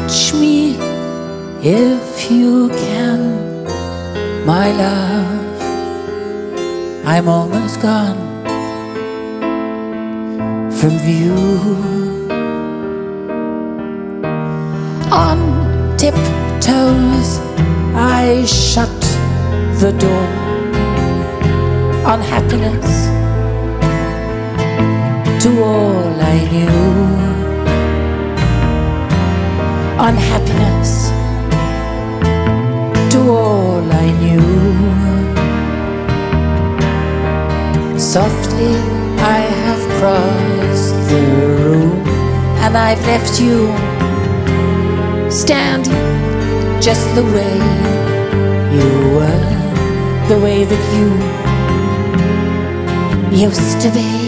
Touch me if you can, my love. I'm almost gone from view. On tiptoes I shut the door on happiness to all I knew, on happiness to all I knew. Softly I have crossed the room and I've left you standing just the way you were, the way that you used to be.